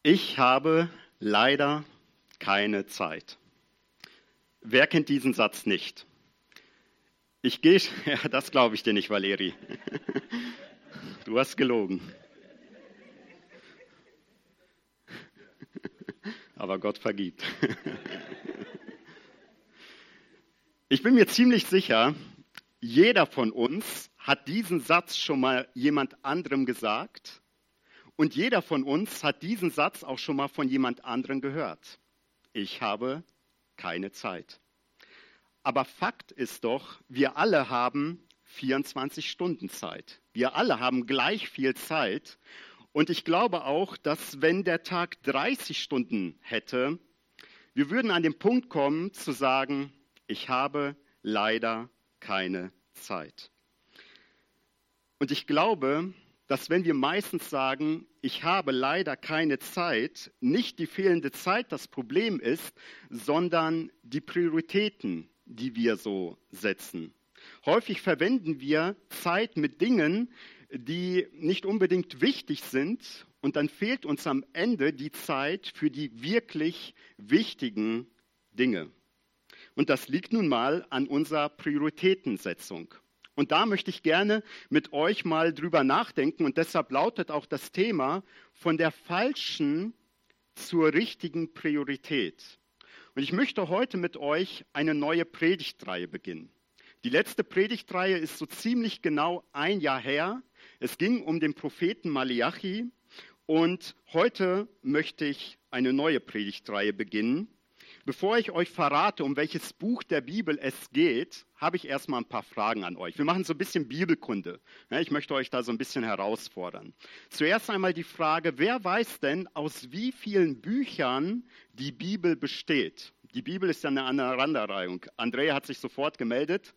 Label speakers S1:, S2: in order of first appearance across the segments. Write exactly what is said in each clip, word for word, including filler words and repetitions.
S1: Ich habe leider keine Zeit. Wer kennt diesen Satz nicht? Ich gehe, ja, das glaube ich dir nicht, Valeri. Du hast gelogen. Aber Gott vergibt. Ich bin mir ziemlich sicher, jeder von uns hat diesen Satz schon mal jemand anderem gesagt. Und jeder von uns hat diesen Satz auch schon mal von jemand anderem gehört. Ich habe keine Zeit. Aber Fakt ist doch, wir alle haben vierundzwanzig Stunden Zeit. Wir alle haben gleich viel Zeit. Und ich glaube auch, dass wenn der Tag dreißig Stunden hätte, wir würden an den Punkt kommen zu sagen, ich habe leider keine Zeit. Und ich glaube, dass wenn wir meistens sagen, ich habe leider keine Zeit, nicht die fehlende Zeit das Problem ist, sondern die Prioritäten, die wir so setzen. Häufig verwenden wir Zeit mit Dingen, die nicht unbedingt wichtig sind, und dann fehlt uns am Ende die Zeit für die wirklich wichtigen Dinge. Und das liegt nun mal an unserer Prioritätensetzung. Und da möchte ich gerne mit euch mal drüber nachdenken, und deshalb lautet auch das Thema von der falschen zur richtigen Priorität. Und ich möchte heute mit euch eine neue Predigtreihe beginnen. Die letzte Predigtreihe ist so ziemlich genau ein Jahr her. Es ging um den Propheten Maleachi, und heute möchte ich eine neue Predigtreihe beginnen. Bevor ich euch verrate, um welches Buch der Bibel es geht, habe ich erstmal ein paar Fragen an euch. Wir machen so ein bisschen Bibelkunde. Ich möchte euch da so ein bisschen herausfordern. Zuerst einmal die Frage, wer weiß denn, aus wie vielen Büchern die Bibel besteht? Die Bibel ist ja eine Aneinanderreihung. Andrea hat sich sofort gemeldet.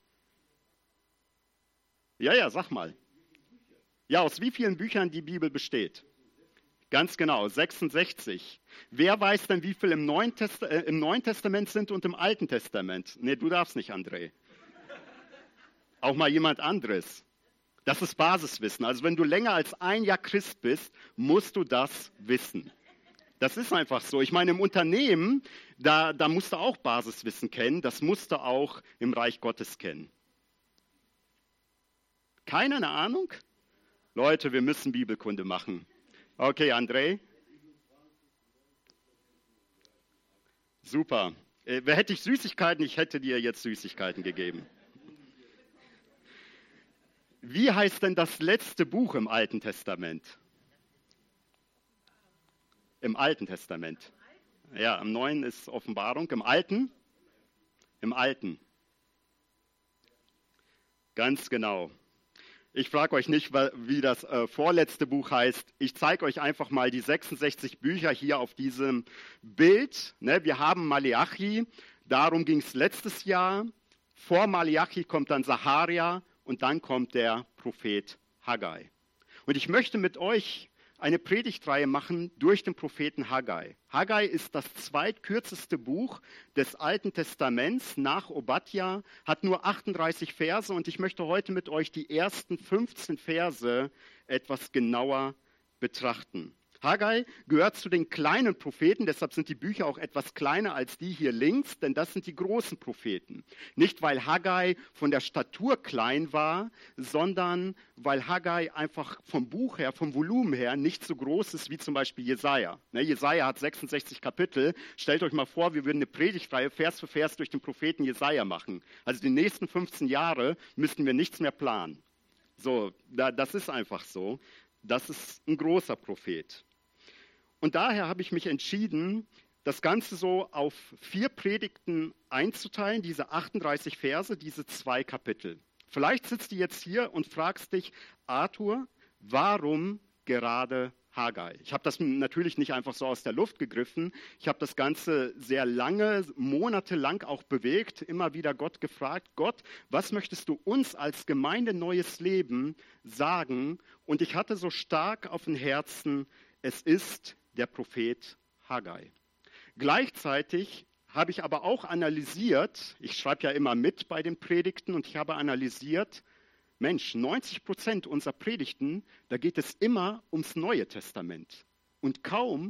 S1: Ja, ja, sag mal. Ja, aus wie vielen Büchern die Bibel besteht? Ganz genau, sechsundsechzig. Wer weiß denn, wie viel im Neuen, Test- äh, im Neuen Testament sind und im Alten Testament? Nee, du darfst nicht, André. Auch mal jemand anderes. Das ist Basiswissen. Also wenn du länger als ein Jahr Christ bist, musst du das wissen. Das ist einfach so. Ich meine, im Unternehmen, da, da musst du auch Basiswissen kennen. Das musst du auch im Reich Gottes kennen. Keiner eine Ahnung? Leute, wir müssen Bibelkunde machen. Okay, André. Super. Äh, wer hätte ich Süßigkeiten? Ich hätte dir jetzt Süßigkeiten gegeben. Wie heißt denn das letzte Buch im Alten Testament? Im Alten Testament. Ja, im Neuen ist Offenbarung. Im Alten? Im Alten. Ganz genau. Ich frage euch nicht, wie das äh, vorletzte Buch heißt. Ich zeige euch einfach mal die sechsundsechzig Bücher hier auf diesem Bild. Ne, wir haben Maleachi, darum ging es letztes Jahr. Vor Maleachi kommt dann Sacharia und dann kommt der Prophet Haggai. Und ich möchte mit euch eine Predigtreihe machen durch den Propheten Haggai. Haggai ist das zweitkürzeste Buch des Alten Testaments nach Obadja, hat nur achtunddreißig Verse, und ich möchte heute mit euch die ersten fünfzehn Verse etwas genauer betrachten. Haggai gehört zu den kleinen Propheten, deshalb sind die Bücher auch etwas kleiner als die hier links, denn das sind die großen Propheten. Nicht, weil Haggai von der Statur klein war, sondern weil Haggai einfach vom Buch her, vom Volumen her nicht so groß ist wie zum Beispiel Jesaja. Ne, Jesaja hat sechsundsechzig Kapitel. Stellt euch mal vor, wir würden eine Predigtreihe Vers für Vers durch den Propheten Jesaja machen. Also die nächsten fünfzehn Jahre müssten wir nichts mehr planen. So, das ist einfach so. Das ist ein großer Prophet. Und daher habe ich mich entschieden, das Ganze so auf vier Predigten einzuteilen, diese achtunddreißig Verse, diese zwei Kapitel. Vielleicht sitzt du jetzt hier und fragst dich, Arthur, warum gerade Haggai? Ich habe das natürlich nicht einfach so aus der Luft gegriffen. Ich habe das Ganze sehr lange, monatelang auch bewegt, immer wieder Gott gefragt, Gott, was möchtest du uns als Gemeinde Neues Leben sagen? Und ich hatte so stark auf dem Herzen, es ist der Prophet Haggai. Gleichzeitig habe ich aber auch analysiert, ich schreibe ja immer mit bei den Predigten, und ich habe analysiert, Mensch, neunzig Prozent unserer Predigten, da geht es immer ums Neue Testament und kaum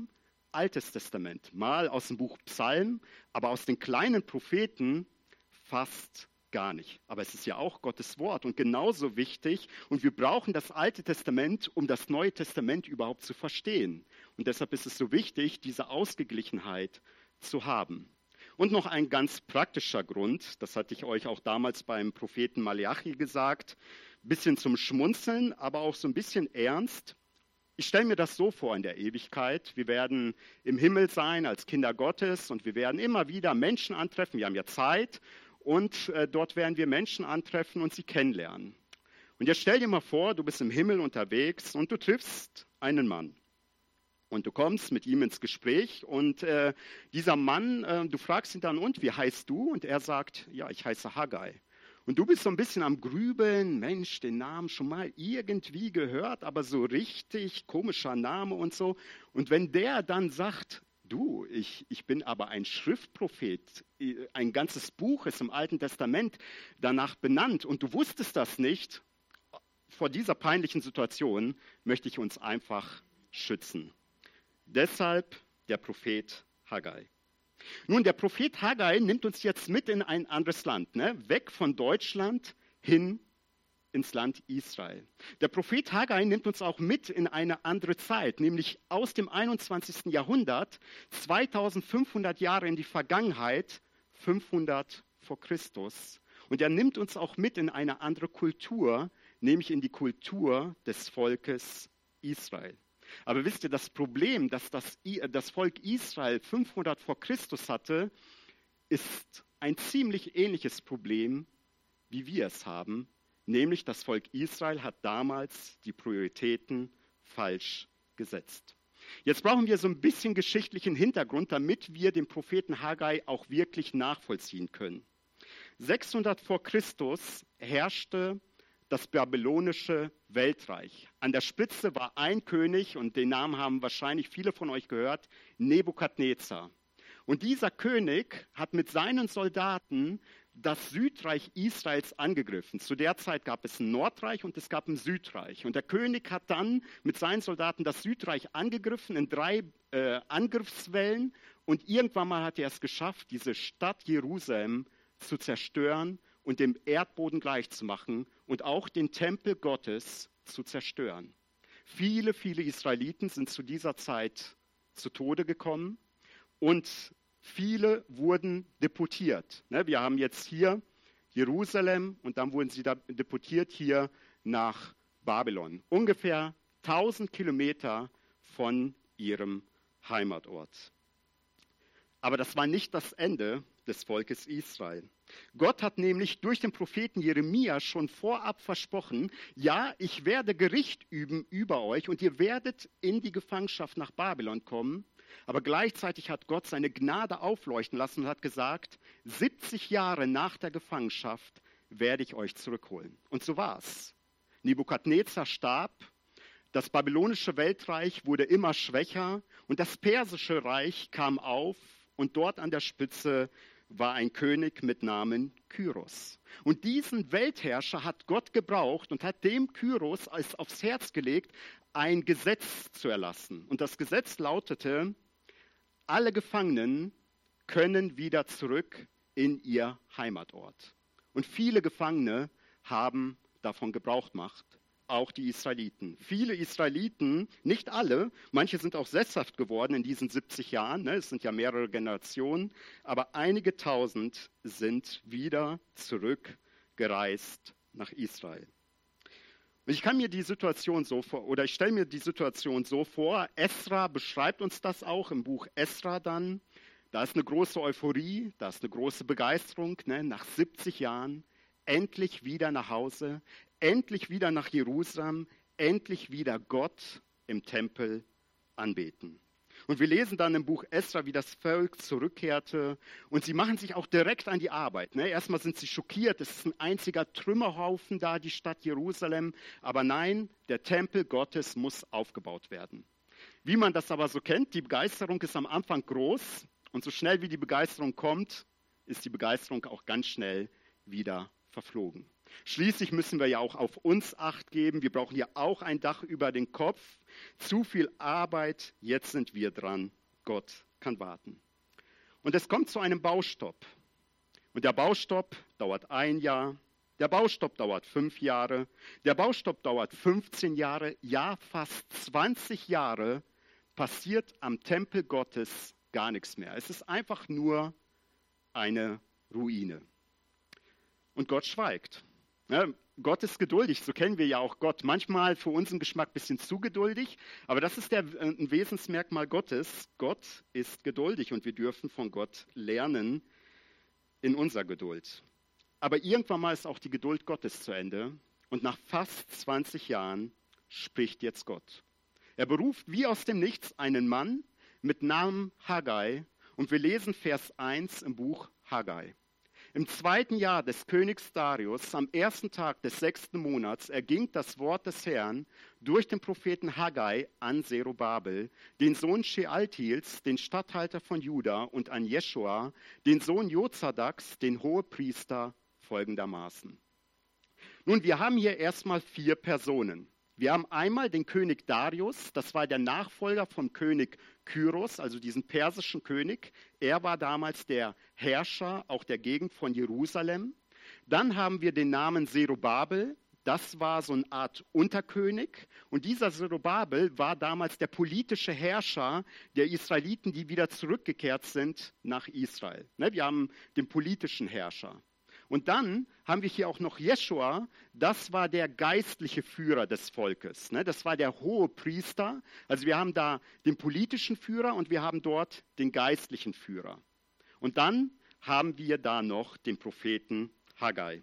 S1: Altes Testament, mal aus dem Buch Psalm, aber aus den kleinen Propheten fast gar nicht. Aber es ist ja auch Gottes Wort und genauso wichtig. Und wir brauchen das Alte Testament, um das Neue Testament überhaupt zu verstehen. Und deshalb ist es so wichtig, diese Ausgeglichenheit zu haben. Und noch ein ganz praktischer Grund, das hatte ich euch auch damals beim Propheten Malachi gesagt, ein bisschen zum Schmunzeln, aber auch so ein bisschen ernst. Ich stelle mir das so vor in der Ewigkeit. Wir werden im Himmel sein als Kinder Gottes und wir werden immer wieder Menschen antreffen. Wir haben ja Zeit und äh, dort werden wir Menschen antreffen und sie kennenlernen. Und jetzt stell dir mal vor, du bist im Himmel unterwegs und du triffst einen Mann. Und du kommst mit ihm ins Gespräch und äh, dieser Mann, äh, du fragst ihn dann, und wie heißt du? Und er sagt, ja, ich heiße Haggai. Und du bist so ein bisschen am Grübeln, Mensch, den Namen schon mal irgendwie gehört, aber so richtig komischer Name und so. Und wenn der dann sagt, du, ich, ich bin aber ein Schriftprophet, ein ganzes Buch ist im Alten Testament danach benannt und du wusstest das nicht, vor dieser peinlichen Situation möchte ich uns einfach schützen. Deshalb der Prophet Haggai. Nun, der Prophet Haggai nimmt uns jetzt mit in ein anderes Land, ne? Weg von Deutschland hin ins Land Israel. Der Prophet Haggai nimmt uns auch mit in eine andere Zeit, nämlich aus dem einundzwanzigsten Jahrhundert, zweitausendfünfhundert Jahre in die Vergangenheit, fünfhundert vor Christus. Und er nimmt uns auch mit in eine andere Kultur, nämlich in die Kultur des Volkes Israel. Aber wisst ihr, das Problem, das das, das Volk Israel fünfhundert vor Christus hatte, ist ein ziemlich ähnliches Problem, wie wir es haben. Nämlich das Volk Israel hat damals die Prioritäten falsch gesetzt. Jetzt brauchen wir so ein bisschen geschichtlichen Hintergrund, damit wir den Propheten Haggai auch wirklich nachvollziehen können. sechshundert vor Christus herrschte das babylonische Weltreich. An der Spitze war ein König, und den Namen haben wahrscheinlich viele von euch gehört, Nebukadnezar. Und dieser König hat mit seinen Soldaten das Südreich Israels angegriffen. Zu der Zeit gab es ein Nordreich und es gab ein Südreich. Und der König hat dann mit seinen Soldaten das Südreich angegriffen in drei äh, Angriffswellen. Und irgendwann mal hat er es geschafft, diese Stadt Jerusalem zu zerstören und dem Erdboden gleichzumachen und auch den Tempel Gottes zu zerstören. Viele, viele Israeliten sind zu dieser Zeit zu Tode gekommen und viele wurden deportiert. Wir haben jetzt hier Jerusalem und dann wurden sie deportiert hier nach Babylon. Ungefähr tausend Kilometer von ihrem Heimatort. Aber das war nicht das Ende des Volkes Israel. Gott hat nämlich durch den Propheten Jeremia schon vorab versprochen, ja, ich werde Gericht üben über euch und ihr werdet in die Gefangenschaft nach Babylon kommen. Aber gleichzeitig hat Gott seine Gnade aufleuchten lassen und hat gesagt, siebzig Jahre nach der Gefangenschaft werde ich euch zurückholen. Und so war es. Nebukadnezar starb, das babylonische Weltreich wurde immer schwächer und das persische Reich kam auf und dort an der Spitze war ein König mit Namen Kyros. Und diesen Weltherrscher hat Gott gebraucht und hat dem Kyros es aufs Herz gelegt, ein Gesetz zu erlassen. Und das Gesetz lautete, alle Gefangenen können wieder zurück in ihr Heimatort. Und viele Gefangene haben davon Gebrauch gemacht, auch die Israeliten. Viele Israeliten, nicht alle, manche sind auch sesshaft geworden in diesen siebzig Jahren, ne, es sind ja mehrere Generationen, aber einige tausend sind wieder zurückgereist nach Israel. Und ich kann mir die Situation so vor, oder ich stelle mir die Situation so vor, Esra beschreibt uns das auch im Buch Esra dann, da ist eine große Euphorie, da ist eine große Begeisterung, ne, nach siebzig Jahren, endlich wieder nach Hause, endlich wieder nach Jerusalem, endlich wieder Gott im Tempel anbeten. Und wir lesen dann im Buch Esra, wie das Volk zurückkehrte und sie machen sich auch direkt an die Arbeit. Ne? Erstmal sind sie schockiert, es ist ein einziger Trümmerhaufen da, die Stadt Jerusalem. Aber nein, der Tempel Gottes muss aufgebaut werden. Wie man das aber so kennt, die Begeisterung ist am Anfang groß und so schnell wie die Begeisterung kommt, ist die Begeisterung auch ganz schnell wieder verflogen. Schließlich müssen wir ja auch auf uns Acht geben. Wir brauchen ja auch ein Dach über den Kopf. Zu viel Arbeit, jetzt sind wir dran. Gott kann warten. Und es kommt zu einem Baustopp. Und der Baustopp dauert ein Jahr, der Baustopp dauert fünf Jahre, der Baustopp dauert fünfzehn Jahre, ja fast zwanzig Jahre passiert am Tempel Gottes gar nichts mehr. Es ist einfach nur eine Ruine. Und Gott schweigt. Ja, Gott ist geduldig, so kennen wir ja auch Gott. Manchmal für unseren Geschmack ein bisschen zu geduldig, aber das ist der, ein Wesensmerkmal Gottes. Gott ist geduldig und wir dürfen von Gott lernen in unserer Geduld. Aber irgendwann mal ist auch die Geduld Gottes zu Ende und nach fast zwanzig Jahren spricht jetzt Gott. Er beruft wie aus dem Nichts einen Mann mit Namen Haggai und wir lesen Vers eins im Buch Haggai. Im zweiten Jahr des Königs Darius, am ersten Tag des sechsten Monats, erging das Wort des Herrn durch den Propheten Haggai an Zerubabel, den Sohn Shealtiels, den Statthalter von Juda, und an Jeschua, den Sohn Jozadaks, den Hohepriester, folgendermaßen. Nun, wir haben hier erstmal vier Personen. Wir haben einmal den König Darius, das war der Nachfolger vom König Kyros, also diesen persischen König. Er war damals der Herrscher auch der Gegend von Jerusalem. Dann haben wir den Namen Zerubabel, das war so eine Art Unterkönig. Und dieser Zerubabel war damals der politische Herrscher der Israeliten, die wieder zurückgekehrt sind nach Israel. Wir haben den politischen Herrscher. Und dann haben wir hier auch noch Jeschua, das war der geistliche Führer des Volkes. Das war der Hohepriester. Also wir haben da den politischen Führer und wir haben dort den geistlichen Führer. Und dann haben wir da noch den Propheten Haggai.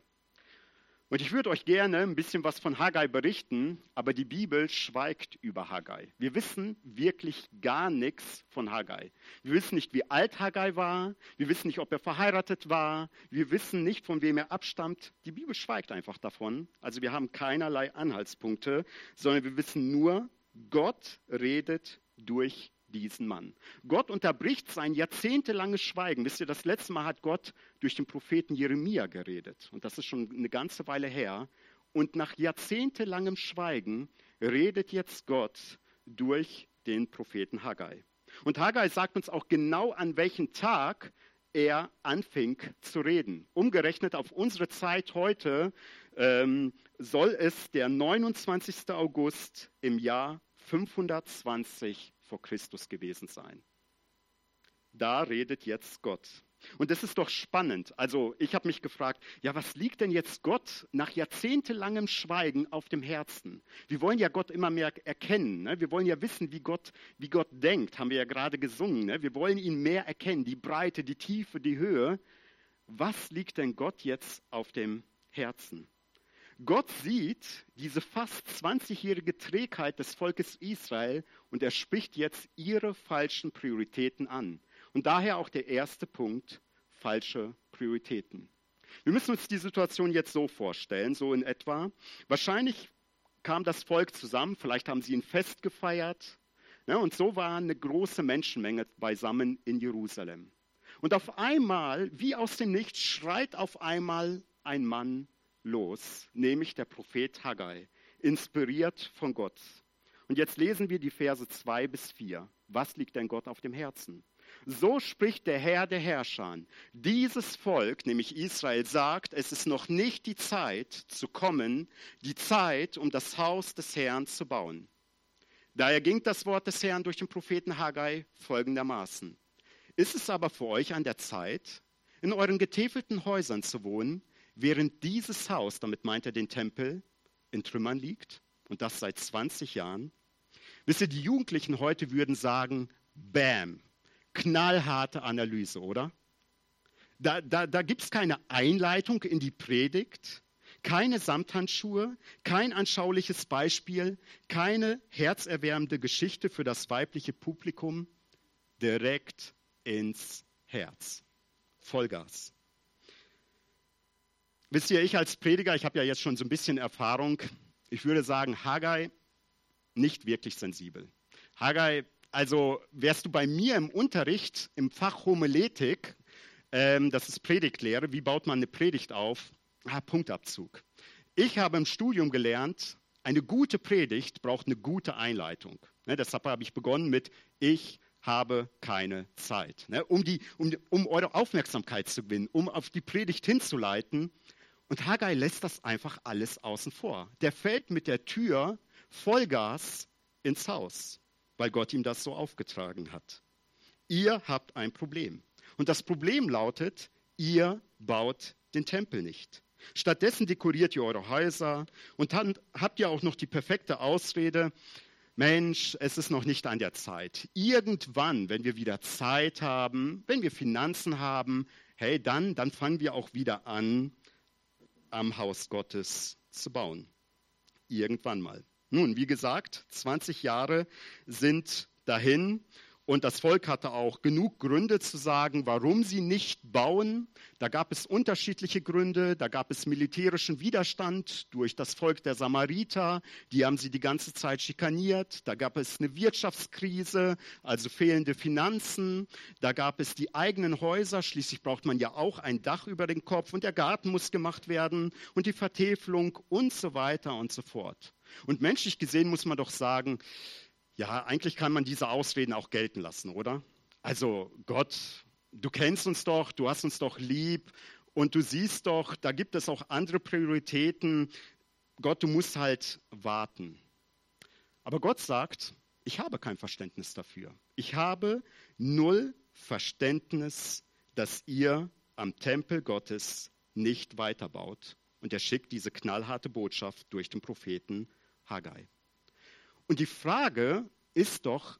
S1: Und ich würde euch gerne ein bisschen was von Haggai berichten, aber die Bibel schweigt über Haggai. Wir wissen wirklich gar nichts von Haggai. Wir wissen nicht, wie alt Haggai war. Wir wissen nicht, ob er verheiratet war. Wir wissen nicht, von wem er abstammt. Die Bibel schweigt einfach davon. Also wir haben keinerlei Anhaltspunkte, sondern wir wissen nur, Gott redet durch diesen Mann. Gott unterbricht sein jahrzehntelanges Schweigen. Wisst ihr, das letzte Mal hat Gott durch den Propheten Jeremia geredet. Und das ist schon eine ganze Weile her. Und nach jahrzehntelangem Schweigen redet jetzt Gott durch den Propheten Haggai. Und Haggai sagt uns auch genau, an welchem Tag er anfing zu reden. Umgerechnet auf unsere Zeit heute ähm, soll es der neunundzwanzigste August im Jahr fünfhundertzwanzig vor Christus gewesen sein. Da redet jetzt Gott. Und das ist doch spannend. Also ich habe mich gefragt, ja, was liegt denn jetzt Gott nach jahrzehntelangem Schweigen auf dem Herzen? Wir wollen ja Gott immer mehr erkennen. Ne? Wir wollen ja wissen, wie Gott, wie Gott denkt, haben wir ja gerade gesungen. Ne? Wir wollen ihn mehr erkennen, die Breite, die Tiefe, die Höhe. Was liegt denn Gott jetzt auf dem Herzen? Gott sieht diese fast zwanzigjährige Trägheit des Volkes Israel und er spricht jetzt ihre falschen Prioritäten an. Und daher auch der erste Punkt, falsche Prioritäten. Wir müssen uns die Situation jetzt so vorstellen, so in etwa. Wahrscheinlich kam das Volk zusammen, vielleicht haben sie ein Fest gefeiert. Ne, und so war eine große Menschenmenge beisammen in Jerusalem. Und auf einmal, wie aus dem Nichts, schreit auf einmal ein Mann los, nämlich der Prophet Haggai, inspiriert von Gott. Und jetzt lesen wir die Verse zwei bis vier. Was liegt denn Gott auf dem Herzen? So spricht der Herr der Herrscher. Dieses Volk, nämlich Israel, sagt, es ist noch nicht die Zeit zu kommen, die Zeit, um das Haus des Herrn zu bauen. Daher ging das Wort des Herrn durch den Propheten Haggai folgendermaßen. Ist es aber für euch an der Zeit, in euren getäfelten Häusern zu wohnen, während dieses Haus, damit meint er den Tempel, in Trümmern liegt, und das seit zwanzig Jahren? Wisst ihr, die Jugendlichen heute würden sagen, bam, knallharte Analyse, oder? Da, da, da gibt es keine Einleitung in die Predigt, keine Samthandschuhe, kein anschauliches Beispiel, keine herzerwärmende Geschichte für das weibliche Publikum, direkt ins Herz. Vollgas. Wisst ihr, ich als Prediger, ich habe ja jetzt schon so ein bisschen Erfahrung, ich würde sagen, Haggai nicht wirklich sensibel. Haggai, also wärst du bei mir im Unterricht, im Fach Homiletik, ähm, das ist Predigtlehre, wie baut man eine Predigt auf? Ah, Punktabzug. Ich habe im Studium gelernt, eine gute Predigt braucht eine gute Einleitung. Ne, deshalb habe ich begonnen mit Ich habe keine Zeit. Ne? Um, die, um, um eure Aufmerksamkeit zu gewinnen, um auf die Predigt hinzuleiten. Und Haggai lässt das einfach alles außen vor. Der fällt mit der Tür Vollgas ins Haus, weil Gott ihm das so aufgetragen hat. Ihr habt ein Problem. Und das Problem lautet, ihr baut den Tempel nicht. Stattdessen dekoriert ihr eure Häuser und dann habt ihr auch noch die perfekte Ausrede, Mensch, es ist noch nicht an der Zeit. Irgendwann, wenn wir wieder Zeit haben, wenn wir Finanzen haben, hey, dann, dann fangen wir auch wieder an, am Haus Gottes zu bauen. Irgendwann mal. Nun, wie gesagt, zwanzig Jahre sind dahin. Und das Volk hatte auch genug Gründe zu sagen, warum sie nicht bauen. Da gab es unterschiedliche Gründe. Da gab es militärischen Widerstand durch das Volk der Samariter. Die haben sie die ganze Zeit schikaniert. Da gab es eine Wirtschaftskrise, also fehlende Finanzen. Da gab es die eigenen Häuser. Schließlich braucht man ja auch ein Dach über den Kopf. Und der Garten muss gemacht werden. Und die Vertäfelung und so weiter und so fort. Und menschlich gesehen muss man doch sagen, ja, eigentlich kann man diese Ausreden auch gelten lassen, oder? Also Gott, du kennst uns doch, du hast uns doch lieb und du siehst doch, da gibt es auch andere Prioritäten. Gott, du musst halt warten. Aber Gott sagt, ich habe kein Verständnis dafür. Ich habe null Verständnis, dass ihr am Tempel Gottes nicht weiterbaut. Und er schickt diese knallharte Botschaft durch den Propheten Haggai. Und die Frage ist doch,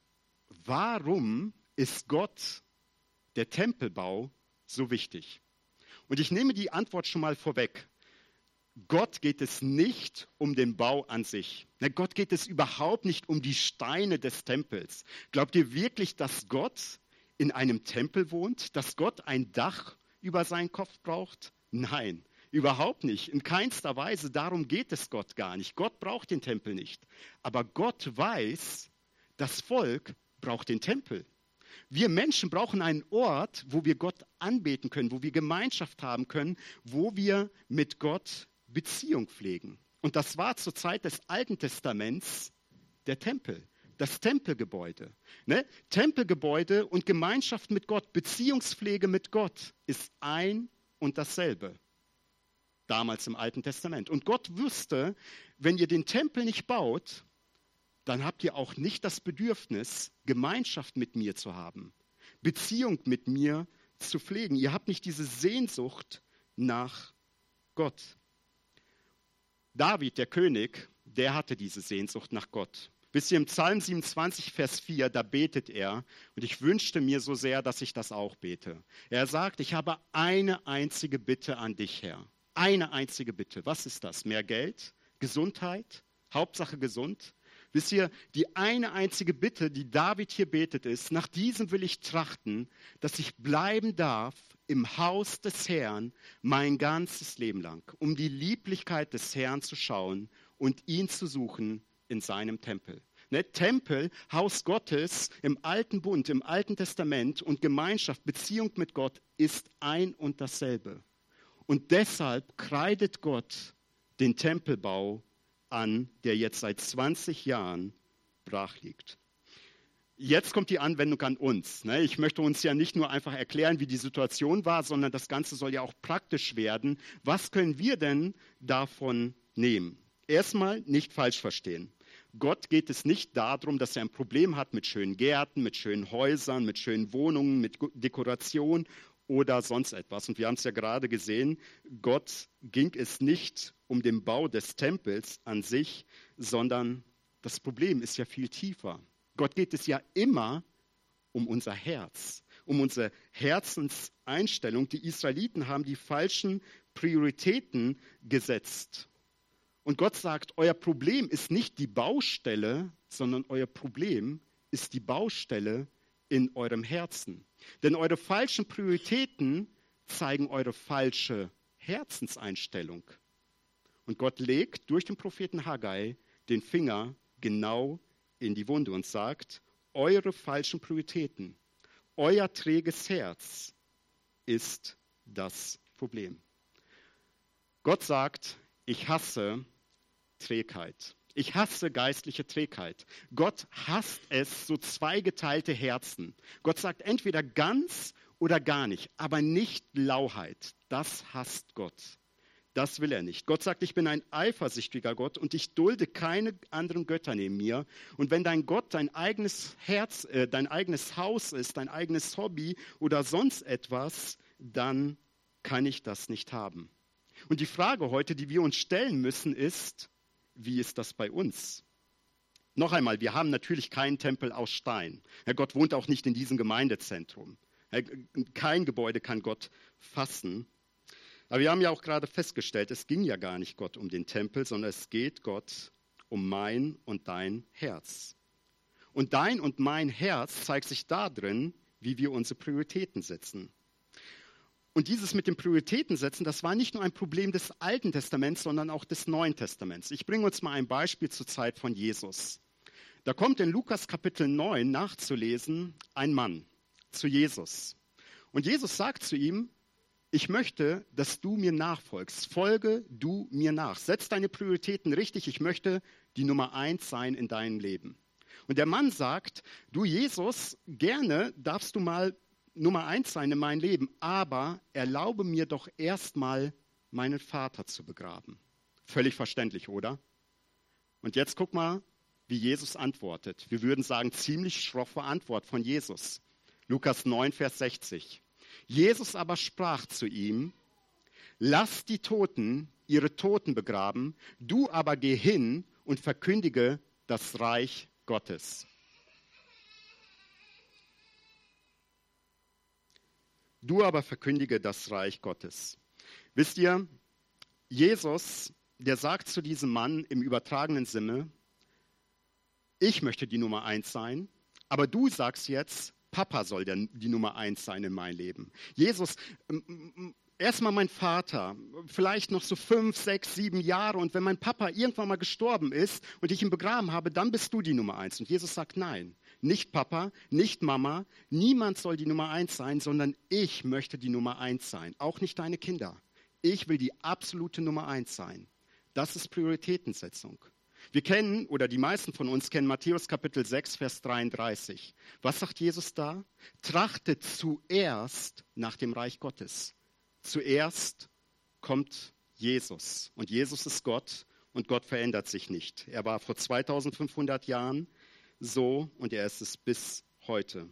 S1: warum ist Gott der Tempelbau so wichtig? Und ich nehme die Antwort schon mal vorweg. Gott geht es nicht um den Bau an sich. Gott geht es überhaupt nicht um die Steine des Tempels. Glaubt ihr wirklich, dass Gott in einem Tempel wohnt? Dass Gott ein Dach über seinen Kopf braucht? Nein. Überhaupt nicht, in keinster Weise, darum geht es Gott gar nicht. Gott braucht den Tempel nicht. Aber Gott weiß, das Volk braucht den Tempel. Wir Menschen brauchen einen Ort, wo wir Gott anbeten können, wo wir Gemeinschaft haben können, wo wir mit Gott Beziehung pflegen. Und das war zur Zeit des Alten Testaments der Tempel, das Tempelgebäude. Ne? Tempelgebäude und Gemeinschaft mit Gott, Beziehungspflege mit Gott ist ein und dasselbe. Damals im Alten Testament. Und Gott wusste, wenn ihr den Tempel nicht baut, dann habt ihr auch nicht das Bedürfnis, Gemeinschaft mit mir zu haben, Beziehung mit mir zu pflegen. Ihr habt nicht diese Sehnsucht nach Gott. David, der König, der hatte diese Sehnsucht nach Gott. Wisst ihr, im Psalm siebenundzwanzig, Vers vier, da betet er, und ich wünschte mir so sehr, dass ich das auch bete. Er sagt, ich habe eine einzige Bitte an dich, Herr. Eine einzige Bitte. Was ist das? Mehr Geld? Gesundheit? Hauptsache gesund? Wisst ihr, die eine einzige Bitte, die David hier betet, ist, nach diesem will ich trachten, dass ich bleiben darf im Haus des Herrn mein ganzes Leben lang, um die Lieblichkeit des Herrn zu schauen und ihn zu suchen in seinem Tempel. Ne? Tempel, Haus Gottes im Alten Bund, im Alten Testament und Gemeinschaft, Beziehung mit Gott ist ein und dasselbe. Und deshalb kreidet Gott den Tempelbau an, der jetzt seit zwanzig Jahren brach liegt. Jetzt kommt die Anwendung an uns. Ich möchte uns ja nicht nur einfach erklären, wie die Situation war, sondern das Ganze soll ja auch praktisch werden. Was können wir denn davon nehmen? Erstmal nicht falsch verstehen. Gott geht es nicht darum, dass er ein Problem hat mit schönen Gärten, mit schönen Häusern, mit schönen Wohnungen, mit Dekoration oder sonst etwas. Und wir haben es ja gerade gesehen, Gott ging es nicht um den Bau des Tempels an sich, sondern das Problem ist ja viel tiefer. Gott geht es ja immer um unser Herz, um unsere Herzenseinstellung. Die Israeliten haben die falschen Prioritäten gesetzt. Und Gott sagt, euer Problem ist nicht die Baustelle, sondern euer Problem ist die Baustelle in eurem Herzen. Denn eure falschen Prioritäten zeigen eure falsche Herzenseinstellung. Und Gott legt durch den Propheten Haggai den Finger genau in die Wunde und sagt, eure falschen Prioritäten, euer träges Herz ist das Problem. Gott sagt, ich hasse Trägheit. Ich hasse geistliche Trägheit. Gott hasst es, so zweigeteilte Herzen. Gott sagt entweder ganz oder gar nicht, aber nicht Lauheit. Das hasst Gott. Das will er nicht. Gott sagt, ich bin ein eifersüchtiger Gott und ich dulde keine anderen Götter neben mir. Und wenn dein Gott dein eigenes Herz, äh, dein eigenes Haus ist, dein eigenes Hobby oder sonst etwas, dann kann ich das nicht haben. Und die Frage heute, die wir uns stellen müssen, ist, wie ist das bei uns? Noch einmal, wir haben natürlich keinen Tempel aus Stein. Herr Gott wohnt auch nicht in diesem Gemeindezentrum. Kein Gebäude kann Gott fassen. Aber wir haben ja auch gerade festgestellt, es ging ja gar nicht Gott um den Tempel, sondern es geht Gott um mein und dein Herz. Und dein und mein Herz zeigt sich darin, wie wir unsere Prioritäten setzen. Und dieses mit den Prioritäten setzen, das war nicht nur ein Problem des Alten Testaments, sondern auch des Neuen Testaments. Ich bringe uns mal ein Beispiel zur Zeit von Jesus. Da kommt in Lukas Kapitel neun nachzulesen ein Mann zu Jesus. Und Jesus sagt zu ihm, ich möchte, dass du mir nachfolgst. Folge du mir nach. Setz deine Prioritäten richtig. Ich möchte die Nummer eins sein in deinem Leben. Und der Mann sagt, du Jesus, gerne darfst du mal Nummer eins sein in meinem Leben, aber erlaube mir doch erstmal, meinen Vater zu begraben. Völlig verständlich, oder? Und jetzt guck mal, wie Jesus antwortet. Wir würden sagen, ziemlich schroffe Antwort von Jesus. Lukas neun, Vers sechzig. Jesus aber sprach zu ihm, lass die Toten ihre Toten begraben, du aber geh hin und verkündige das Reich Gottes. Du aber verkündige das Reich Gottes. Wisst ihr, Jesus, der sagt zu diesem Mann im übertragenen Sinne, ich möchte die Nummer eins sein, aber du sagst jetzt, Papa soll der, die Nummer eins sein in meinem Leben. Jesus, erstmal mein Vater, vielleicht noch so fünf, sechs, sieben Jahre und wenn mein Papa irgendwann mal gestorben ist und ich ihn begraben habe, dann bist du die Nummer eins. Und Jesus sagt, nein, nicht Papa, nicht Mama, niemand soll die Nummer eins sein, sondern ich möchte die Nummer eins sein, auch nicht deine Kinder. Ich will die absolute Nummer eins sein. Das ist Prioritätensetzung. Wir kennen, oder die meisten von uns kennen Matthäus Kapitel sechs, Vers dreiunddreißig. Was sagt Jesus da? Trachtet zuerst nach dem Reich Gottes. Zuerst kommt Jesus. Und Jesus ist Gott und Gott verändert sich nicht. Er war vor zweitausendfünfhundert Jahren so und er ist es bis heute.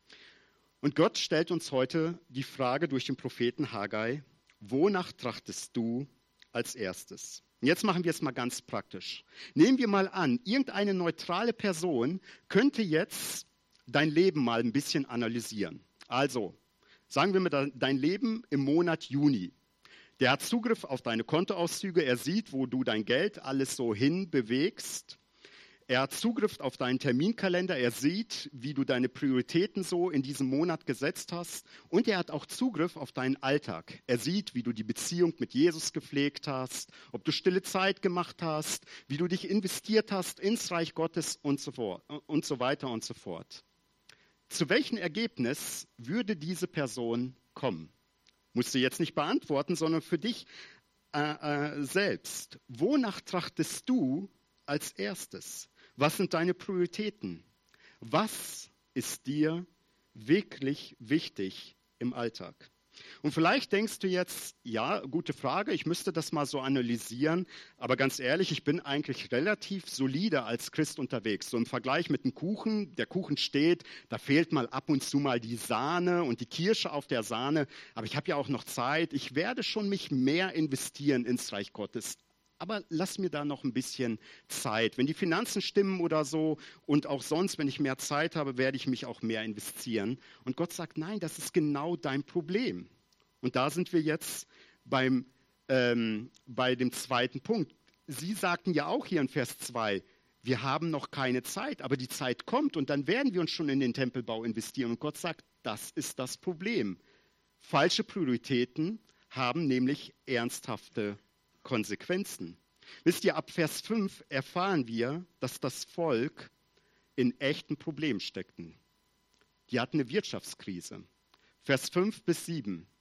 S1: Und Gott stellt uns heute die Frage durch den Propheten Haggai, wonach trachtest du als erstes? Und jetzt machen wir es mal ganz praktisch. Nehmen wir mal an, irgendeine neutrale Person könnte jetzt dein Leben mal ein bisschen analysieren. Also, sagen wir mal dein Leben im Monat Juni. Der hat Zugriff auf deine Kontoauszüge, er sieht, wo du dein Geld alles so hinbewegst. Er hat Zugriff auf deinen Terminkalender, er sieht, wie du deine Prioritäten so in diesem Monat gesetzt hast und er hat auch Zugriff auf deinen Alltag. Er sieht, wie du die Beziehung mit Jesus gepflegt hast, ob du stille Zeit gemacht hast, wie du dich investiert hast ins Reich Gottes und so fort, und so weiter und so fort. Zu welchem Ergebnis würde diese Person kommen? Musst du jetzt nicht beantworten, sondern für dich äh, äh, selbst. Wonach trachtest du als erstes? Was sind deine Prioritäten? Was ist dir wirklich wichtig im Alltag? Und vielleicht denkst du jetzt, ja, gute Frage, ich müsste das mal so analysieren, aber ganz ehrlich, ich bin eigentlich relativ solide als Christ unterwegs. So im Vergleich mit dem Kuchen, der Kuchen steht, da fehlt mal ab und zu mal die Sahne und die Kirsche auf der Sahne, aber ich habe ja auch noch Zeit, ich werde schon mich mehr investieren ins Reich Gottes. Aber lass mir da noch ein bisschen Zeit. Wenn die Finanzen stimmen oder so und auch sonst, wenn ich mehr Zeit habe, werde ich mich auch mehr investieren. Und Gott sagt, nein, das ist genau dein Problem. Und da sind wir jetzt beim, ähm, bei dem zweiten Punkt. Sie sagten ja auch hier in Vers zwei, wir haben noch keine Zeit, aber die Zeit kommt und dann werden wir uns schon in den Tempelbau investieren. Und Gott sagt, das ist das Problem. Falsche Prioritäten haben nämlich ernsthafte Konsequenzen. Wisst ihr, ab Vers fünf erfahren wir, dass das Volk in echten Problemen steckten. Die hatten eine Wirtschaftskrise. Vers fünf bis sieben.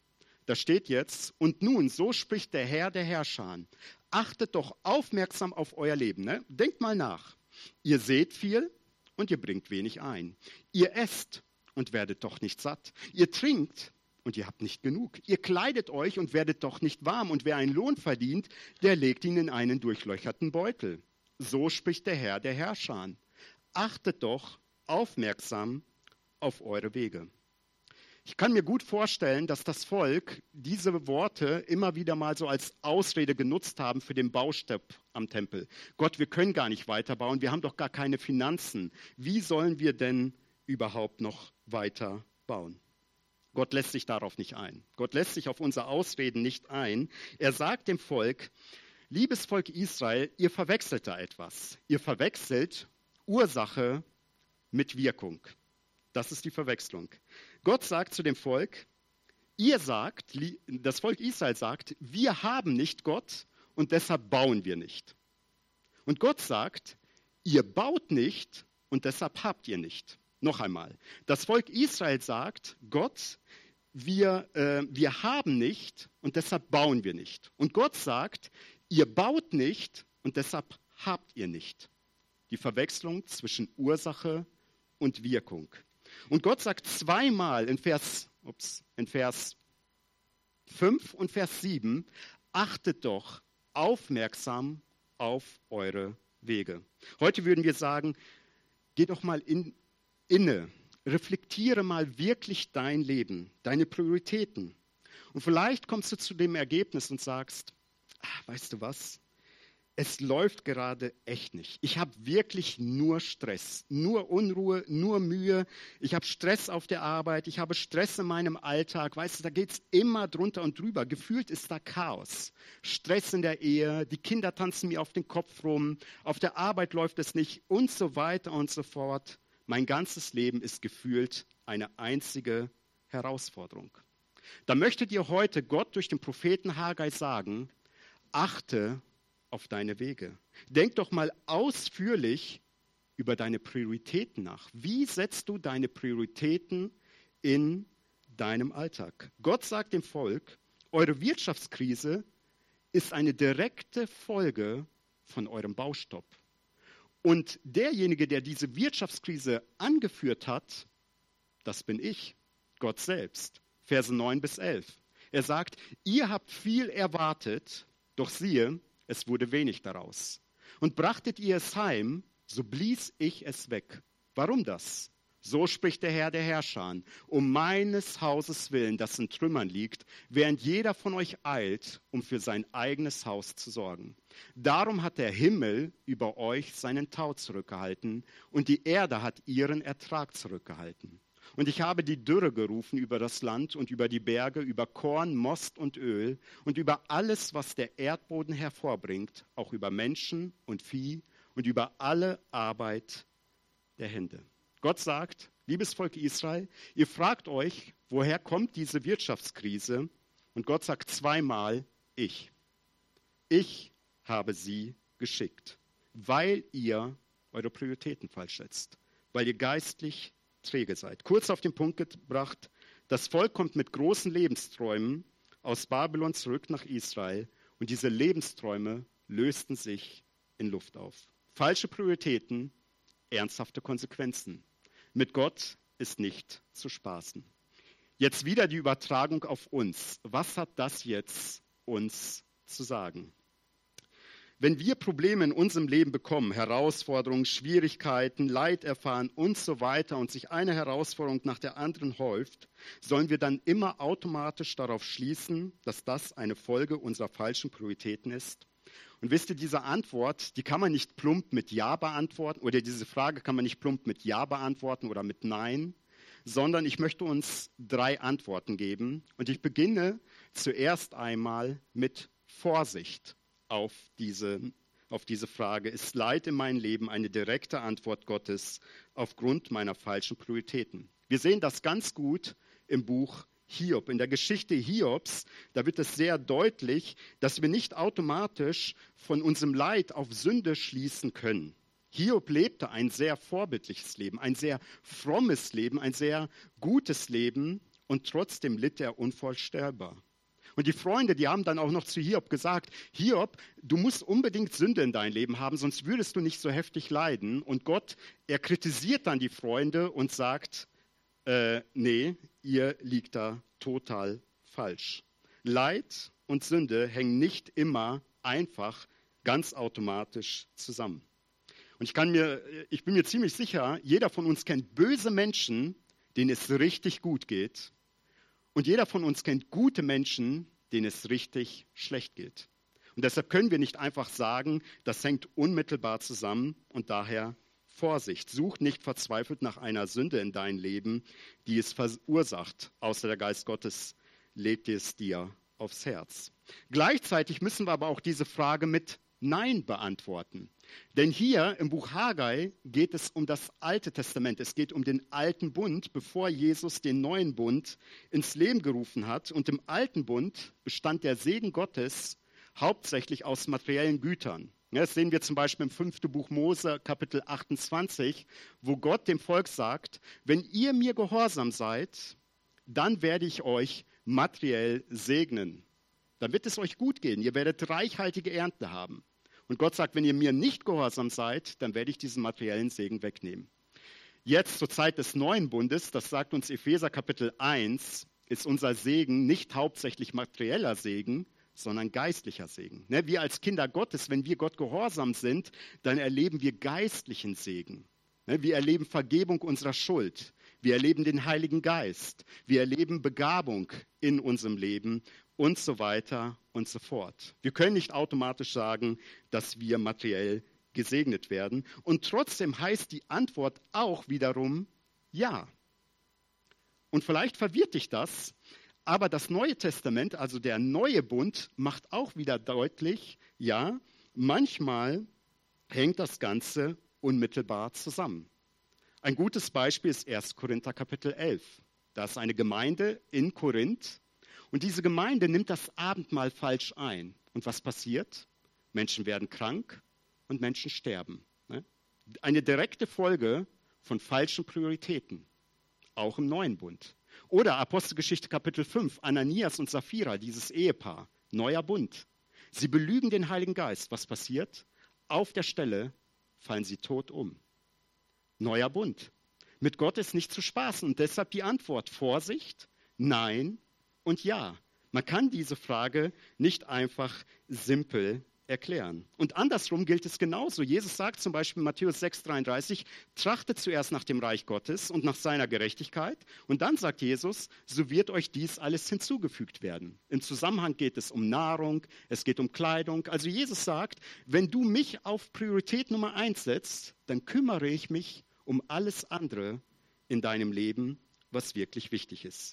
S1: da steht jetzt, und nun, so spricht der Herr der Herrscher, achtet doch aufmerksam auf euer Leben. Ne? Denkt mal nach. Ihr seht viel und ihr bringt wenig ein. Ihr esst und werdet doch nicht satt. Ihr trinkt und ihr habt nicht genug. Ihr kleidet euch und werdet doch nicht warm. Und wer einen Lohn verdient, der legt ihn in einen durchlöcherten Beutel. So spricht der Herr der Herrscher. Achtet doch aufmerksam auf eure Wege. Ich kann mir gut vorstellen, dass das Volk diese Worte immer wieder mal so als Ausrede genutzt haben für den Baustopp am Tempel. Gott, wir können gar nicht weiterbauen, wir haben doch gar keine Finanzen. Wie sollen wir denn überhaupt noch weiter bauen? Gott lässt sich darauf nicht ein. Gott lässt sich auf unsere Ausreden nicht ein. Er sagt dem Volk, liebes Volk Israel, ihr verwechselt da etwas. Ihr verwechselt Ursache mit Wirkung. Das ist die Verwechslung. Gott sagt zu dem Volk, ihr sagt, das Volk Israel sagt, wir haben nicht Gott und deshalb bauen wir nicht. Und Gott sagt, ihr baut nicht und deshalb habt ihr nicht. Noch einmal, das Volk Israel sagt, Gott, wir, äh, wir haben nicht und deshalb bauen wir nicht. Und Gott sagt, ihr baut nicht und deshalb habt ihr nicht. Die Verwechslung zwischen Ursache und Wirkung. Und Gott sagt zweimal in Vers, ups, in Vers fünf und Vers sieben, achtet doch aufmerksam auf eure Wege. Heute würden wir sagen, geh doch mal in, inne, reflektiere mal wirklich dein Leben, deine Prioritäten. Und vielleicht kommst du zu dem Ergebnis und sagst, ach, weißt du was? Es läuft gerade echt nicht. Ich habe wirklich nur Stress, nur Unruhe, nur Mühe. Ich habe Stress auf der Arbeit, ich habe Stress in meinem Alltag. Weißt du, da geht es immer drunter und drüber. Gefühlt ist da Chaos. Stress in der Ehe, die Kinder tanzen mir auf den Kopf rum, auf der Arbeit läuft es nicht und so weiter und so fort. Mein ganzes Leben ist gefühlt eine einzige Herausforderung. Da möchte dir heute Gott durch den Propheten Haggai sagen, achte auf deine Wege. Denk doch mal ausführlich über deine Prioritäten nach. Wie setzt du deine Prioritäten in deinem Alltag? Gott sagt dem Volk, eure Wirtschaftskrise ist eine direkte Folge von eurem Baustopp. Und derjenige, der diese Wirtschaftskrise angeführt hat, das bin ich, Gott selbst. Verse neun bis elf. Er sagt, ihr habt viel erwartet, doch siehe, es wurde wenig daraus. Und brachtet ihr es heim, so blies ich es weg. Warum das? So spricht der Herr der Herrscher, um meines Hauses willen, das in Trümmern liegt, während jeder von euch eilt, um für sein eigenes Haus zu sorgen. Darum hat der Himmel über euch seinen Tau zurückgehalten und die Erde hat ihren Ertrag zurückgehalten. Und ich habe die Dürre gerufen über das Land und über die Berge, über Korn, Most und Öl und über alles, was der Erdboden hervorbringt, auch über Menschen und Vieh und über alle Arbeit der Hände. Gott sagt, liebes Volk Israel, ihr fragt euch, woher kommt diese Wirtschaftskrise? Und Gott sagt zweimal, ich. Ich habe sie geschickt, weil ihr eure Prioritäten falsch setzt, weil ihr geistlich träge seid. Kurz auf den Punkt gebracht, das Volk kommt mit großen Lebensträumen aus Babylon zurück nach Israel und diese Lebensträume lösten sich in Luft auf. Falsche Prioritäten, ernsthafte Konsequenzen. Mit Gott ist nicht zu spaßen. Jetzt wieder die Übertragung auf uns. Was hat das jetzt uns zu sagen? Wenn wir Probleme in unserem Leben bekommen, Herausforderungen, Schwierigkeiten, Leid erfahren und so weiter und sich eine Herausforderung nach der anderen häuft, sollen wir dann immer automatisch darauf schließen, dass das eine Folge unserer falschen Prioritäten ist? Und wisst ihr, diese Antwort, die kann man nicht plump mit Ja beantworten oder diese Frage kann man nicht plump mit Ja beantworten oder mit Nein, sondern ich möchte uns drei Antworten geben. Und ich beginne zuerst einmal mit Vorsicht. Auf diese, auf diese Frage, ist Leid in meinem Leben eine direkte Antwort Gottes aufgrund meiner falschen Prioritäten? Wir sehen das ganz gut im Buch Hiob. In der Geschichte Hiobs, da wird es sehr deutlich, dass wir nicht automatisch von unserem Leid auf Sünde schließen können. Hiob lebte ein sehr vorbildliches Leben, ein sehr frommes Leben, ein sehr gutes Leben und trotzdem litt er unvorstellbar. Und die Freunde, die haben dann auch noch zu Hiob gesagt, Hiob, du musst unbedingt Sünde in dein Leben haben, sonst würdest du nicht so heftig leiden. Und Gott, er kritisiert dann die Freunde und sagt, äh, nee, ihr liegt da total falsch. Leid und Sünde hängen nicht immer einfach ganz automatisch zusammen. Und ich kann mir, ich bin mir ziemlich sicher, jeder von uns kennt böse Menschen, denen es richtig gut geht. Und jeder von uns kennt gute Menschen, denen es richtig schlecht geht. Und deshalb können wir nicht einfach sagen, das hängt unmittelbar zusammen und daher Vorsicht. Such nicht verzweifelt nach einer Sünde in dein Leben, die es verursacht, außer der Geist Gottes legt es dir aufs Herz. Gleichzeitig müssen wir aber auch diese Frage mit Nein beantworten. Denn hier im Buch Haggai geht es um das Alte Testament. Es geht um den alten Bund, bevor Jesus den neuen Bund ins Leben gerufen hat. Und im alten Bund bestand der Segen Gottes hauptsächlich aus materiellen Gütern. Das sehen wir zum Beispiel im fünften Buch Mose, Kapitel achtundzwanzig, wo Gott dem Volk sagt, wenn ihr mir gehorsam seid, dann werde ich euch materiell segnen. Dann wird es euch gut gehen. Ihr werdet reichhaltige Ernte haben. Und Gott sagt, wenn ihr mir nicht gehorsam seid, dann werde ich diesen materiellen Segen wegnehmen. Jetzt zur Zeit des neuen Bundes, das sagt uns Epheser Kapitel eins, ist unser Segen nicht hauptsächlich materieller Segen, sondern geistlicher Segen. Wir als Kinder Gottes, wenn wir Gott gehorsam sind, dann erleben wir geistlichen Segen. Wir erleben Vergebung unserer Schuld. Wir erleben den Heiligen Geist. Wir erleben Begabung in unserem Leben und so weiter und so fort. Wir können nicht automatisch sagen, dass wir materiell gesegnet werden. Und trotzdem heißt die Antwort auch wiederum ja. Und vielleicht verwirrt dich das, aber das Neue Testament, also der neue Bund, macht auch wieder deutlich, ja, manchmal hängt das Ganze unmittelbar zusammen. Ein gutes Beispiel ist erster Korinther Kapitel elf. Da ist eine Gemeinde in Korinth und diese Gemeinde nimmt das Abendmahl falsch ein. Und was passiert? Menschen werden krank und Menschen sterben. Eine direkte Folge von falschen Prioritäten, auch im neuen Bund. Oder Apostelgeschichte Kapitel fünf, Ananias und Sapphira, dieses Ehepaar, neuer Bund. Sie belügen den Heiligen Geist. Was passiert? Auf der Stelle fallen sie tot um. Neuer Bund. Mit Gott ist nicht zu spaßen und deshalb die Antwort Vorsicht, Nein und Ja. Man kann diese Frage nicht einfach simpel erklären. Und andersrum gilt es genauso. Jesus sagt zum Beispiel in Matthäus sechs dreiunddreißig, trachtet zuerst nach dem Reich Gottes und nach seiner Gerechtigkeit. Und dann sagt Jesus, so wird euch dies alles hinzugefügt werden. Im Zusammenhang geht es um Nahrung, es geht um Kleidung. Also Jesus sagt, wenn du mich auf Priorität Nummer eins setzt, dann kümmere ich mich um alles andere in deinem Leben, was wirklich wichtig ist.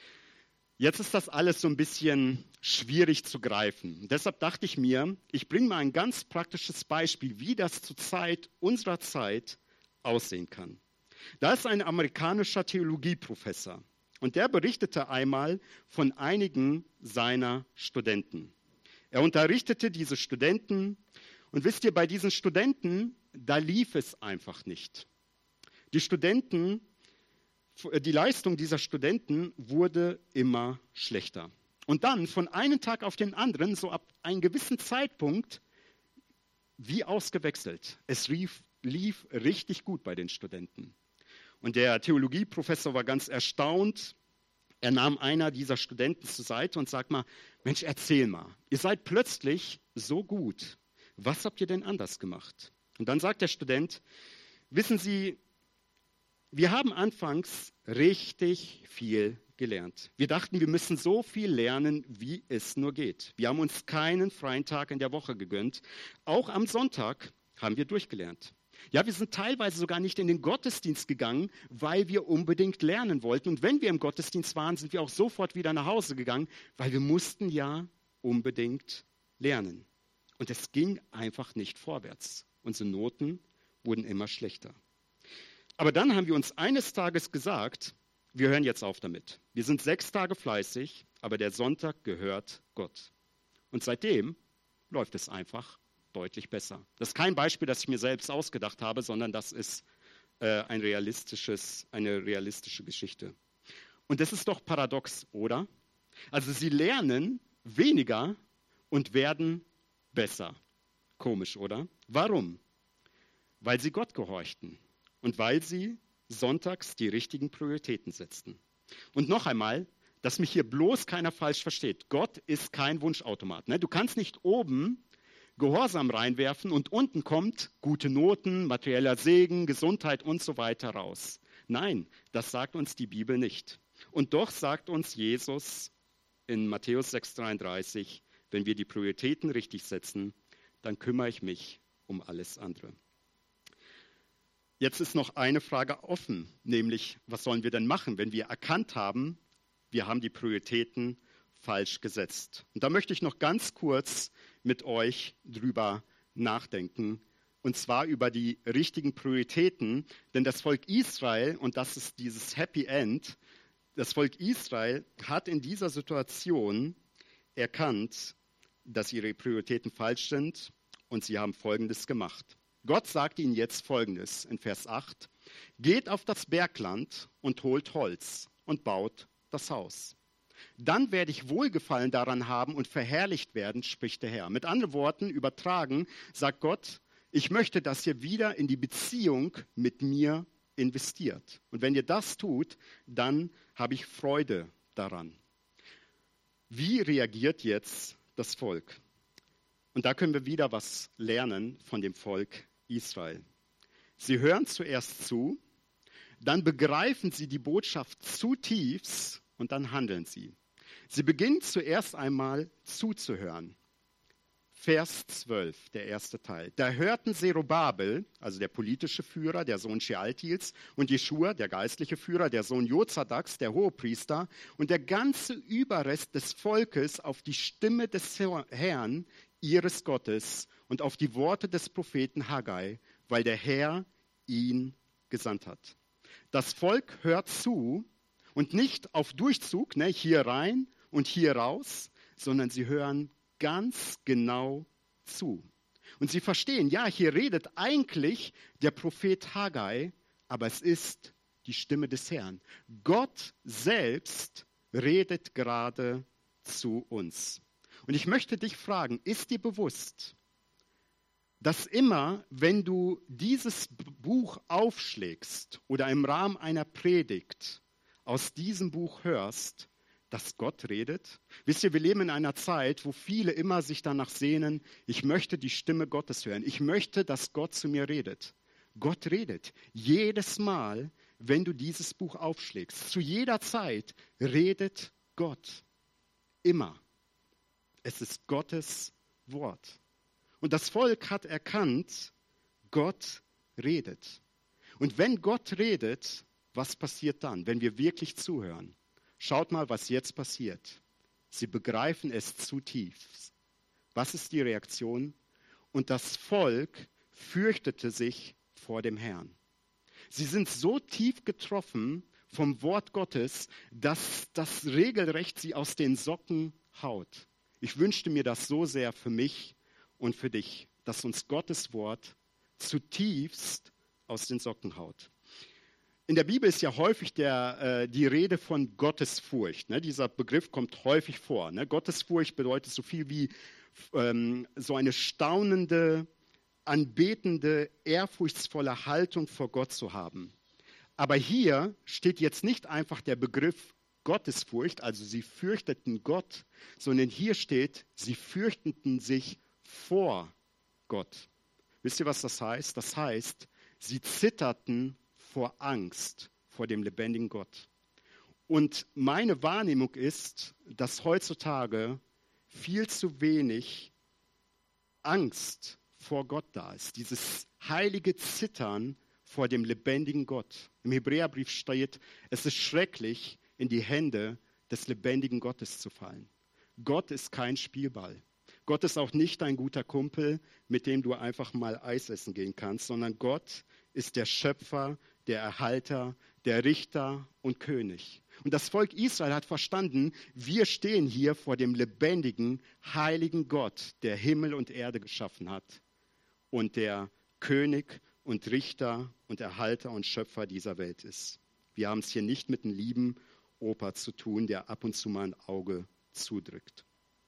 S1: Jetzt ist das alles so ein bisschen schwierig zu greifen. Deshalb dachte ich mir, ich bringe mal ein ganz praktisches Beispiel, wie das zur Zeit unserer Zeit aussehen kann. Da ist ein amerikanischer Theologieprofessor und der berichtete einmal von einigen seiner Studenten. Er unterrichtete diese Studenten und wisst ihr, bei diesen Studenten, da lief es einfach nicht. Die Studenten Die Leistung dieser Studenten wurde immer schlechter. Und dann von einem Tag auf den anderen, so ab einem gewissen Zeitpunkt, wie ausgewechselt. Es lief, lief richtig gut bei den Studenten. Und der Theologieprofessor war ganz erstaunt. Er nahm einer dieser Studenten zur Seite und sagt mal, Mensch, erzähl mal, ihr seid plötzlich so gut. Was habt ihr denn anders gemacht? Und dann sagt der Student, wissen Sie, wir haben anfangs richtig viel gelernt. Wir dachten, wir müssen so viel lernen, wie es nur geht. Wir haben uns keinen freien Tag in der Woche gegönnt. Auch am Sonntag haben wir durchgelernt. Ja, wir sind teilweise sogar nicht in den Gottesdienst gegangen, weil wir unbedingt lernen wollten. Und wenn wir im Gottesdienst waren, sind wir auch sofort wieder nach Hause gegangen, weil wir mussten ja unbedingt lernen. Und es ging einfach nicht vorwärts. Unsere Noten wurden immer schlechter. Aber dann haben wir uns eines Tages gesagt, wir hören jetzt auf damit. Wir sind sechs Tage fleißig, aber der Sonntag gehört Gott. Und seitdem läuft es einfach deutlich besser. Das ist kein Beispiel, das ich mir selbst ausgedacht habe, sondern das ist äh, ein realistisches, eine realistische Geschichte. Und das ist doch paradox, oder? Also sie lernen, weniger und werden besser. Komisch, oder? Warum? Weil sie Gott gehorchten und weil sie sonntags die richtigen Prioritäten setzten. Und noch einmal, dass mich hier bloß keiner falsch versteht. Gott ist kein Wunschautomat. Ne? Du kannst nicht oben Gehorsam reinwerfen und unten kommt gute Noten, materieller Segen, Gesundheit und so weiter raus. Nein, das sagt uns die Bibel nicht. Und doch sagt uns Jesus in Matthäus sechs dreiunddreißig, wenn wir die Prioritäten richtig setzen, dann kümmere ich mich um alles andere. Jetzt ist noch eine Frage offen, nämlich, was sollen wir denn machen, wenn wir erkannt haben, wir haben die Prioritäten falsch gesetzt? Und da möchte ich noch ganz kurz mit euch drüber nachdenken, und zwar über die richtigen Prioritäten, denn das Volk Israel, und das ist dieses Happy End, das Volk Israel hat in dieser Situation erkannt, dass ihre Prioritäten falsch sind, und sie haben Folgendes gemacht. Gott sagt ihnen jetzt Folgendes in Vers acht: Geht auf das Bergland und holt Holz und baut das Haus. Dann werde ich Wohlgefallen daran haben und verherrlicht werden, spricht der Herr. Mit anderen Worten, übertragen, sagt Gott, ich möchte, dass ihr wieder in die Beziehung mit mir investiert. Und wenn ihr das tut, dann habe ich Freude daran. Wie reagiert jetzt das Volk? Und da können wir wieder was lernen von dem Volk Israel. Sie hören zuerst zu, dann begreifen sie die Botschaft zutiefst und dann handeln sie. Sie beginnen zuerst einmal zuzuhören. Vers zwölf, der erste Teil. Da hörten Zerubabel, also der politische Führer, der Sohn Shealtiels, und Jeschua, der geistliche Führer, der Sohn Jozadaks, der Hohepriester, und der ganze Überrest des Volkes auf die Stimme des Herrn, ihres Gottes, und auf die Worte des Propheten Haggai, weil der Herr ihn gesandt hat. Das Volk hört zu und nicht auf Durchzug, ne, hier rein und hier raus, sondern sie hören ganz genau zu. Und sie verstehen, ja, hier redet eigentlich der Prophet Haggai, aber es ist die Stimme des Herrn. Gott selbst redet gerade zu uns. Und ich möchte dich fragen, ist dir bewusst, dass immer, wenn du dieses Buch aufschlägst oder im Rahmen einer Predigt aus diesem Buch hörst, dass Gott redet? Wisst ihr, wir leben in einer Zeit, wo viele immer sich danach sehnen, ich möchte die Stimme Gottes hören. Ich möchte, dass Gott zu mir redet. Gott redet. Jedes Mal, wenn du dieses Buch aufschlägst, zu jeder Zeit redet Gott. Immer. Es ist Gottes Wort. Und das Volk hat erkannt, Gott redet. Und wenn Gott redet, was passiert dann, wenn wir wirklich zuhören? Schaut mal, was jetzt passiert. Sie begreifen es zutiefst. Was ist die Reaktion? Und das Volk fürchtete sich vor dem Herrn. Sie sind so tief getroffen vom Wort Gottes, dass das regelrecht sie aus den Socken haut. Ich wünschte mir das so sehr für mich und für dich, dass uns Gottes Wort zutiefst aus den Socken haut. In der Bibel ist ja häufig der, äh, die Rede von Gottesfurcht. Ne? Dieser Begriff kommt häufig vor. Ne? Gottesfurcht bedeutet so viel wie ähm, so eine staunende, anbetende, ehrfurchtsvolle Haltung vor Gott zu haben. Aber hier steht jetzt nicht einfach der Begriff Gottesfurcht, also sie fürchteten Gott, sondern hier steht, sie fürchteten sich vor Gott. Wisst ihr, was das heißt? Das heißt, sie zitterten vor Angst vor dem lebendigen Gott. Und meine Wahrnehmung ist, dass heutzutage viel zu wenig Angst vor Gott da ist. Dieses heilige Zittern vor dem lebendigen Gott. Im Hebräerbrief steht, es ist schrecklich, in die Hände des lebendigen Gottes zu fallen. Gott ist kein Spielball. Gott ist auch nicht ein guter Kumpel, mit dem du einfach mal Eis essen gehen kannst, sondern Gott ist der Schöpfer, der Erhalter, der Richter und König. Und das Volk Israel hat verstanden, wir stehen hier vor dem lebendigen, heiligen Gott, der Himmel und Erde geschaffen hat und der König und Richter und Erhalter und Schöpfer dieser Welt ist. Wir haben es hier nicht mit einem lieben Opa zu tun, der ab und zu mal ein Auge zudrückt.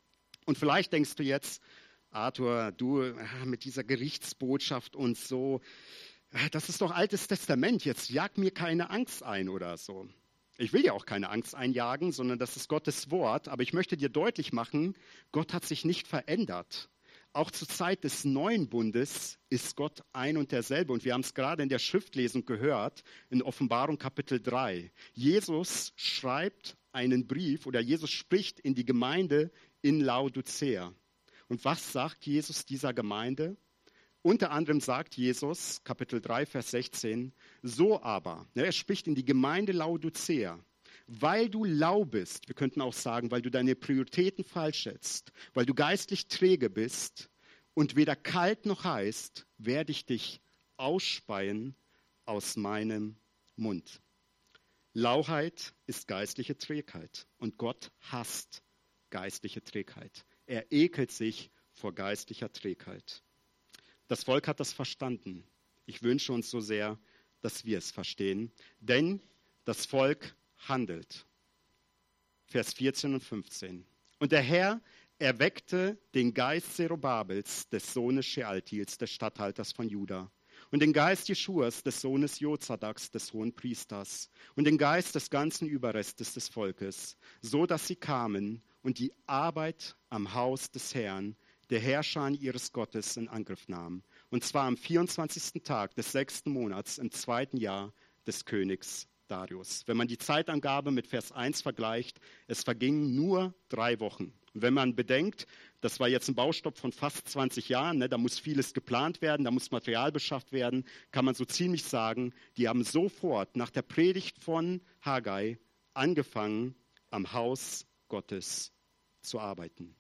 S1: Und vielleicht denkst du jetzt, Arthur, du mit dieser Gerichtsbotschaft und so, das ist doch Altes Testament, jetzt jag mir keine Angst ein oder so. Ich will ja auch keine Angst einjagen, sondern das ist Gottes Wort. Aber ich möchte dir deutlich machen, Gott hat sich nicht verändert. Auch zur Zeit des neuen Bundes ist Gott ein und derselbe. Und wir haben es gerade in der Schriftlesung gehört, in Offenbarung Kapitel drei. Jesus schreibt einen Brief oder Jesus spricht in die Gemeinde in Laodicea. Und was sagt Jesus dieser Gemeinde? Unter anderem sagt Jesus, Kapitel drei, Vers sechzehn, so aber, ne, er spricht in die Gemeinde Laodicea, weil du lau bist, wir könnten auch sagen, weil du deine Prioritäten falsch schätzt, weil du geistlich träge bist und weder kalt noch heiß, werde ich dich ausspeien aus meinem Mund. Lauheit ist geistliche Trägheit und Gott hasst geistliche Trägheit. Er ekelt sich vor geistlicher Trägheit. Das Volk hat das verstanden. Ich wünsche uns so sehr, dass wir es verstehen, denn das Volk handelt. Vers vierzehn und fünfzehn. Und der Herr erweckte den Geist Zerubabels, des Sohnes Shealtiels, des Statthalters von Juda, und den Geist Jeschuas, des Sohnes Jozadaks, des Hohenpriesters, und den Geist des ganzen Überrestes des Volkes, so dass sie kamen und die Arbeit am Haus des Herrn, der Herrscher ihres Gottes, in Angriff nahmen. Und zwar am vierundzwanzigsten Tag des sechsten Monats im zweiten Jahr des Königs Darius. Wenn man die Zeitangabe mit Vers eins vergleicht, es vergingen nur drei Wochen. Und wenn man bedenkt, das war jetzt ein Baustopp von fast zwanzig Jahren, ne, da muss vieles geplant werden, da muss Material beschafft werden, kann man so ziemlich sagen, die haben sofort nach der Predigt von Haggai angefangen, am Haus Gottes zu arbeiten.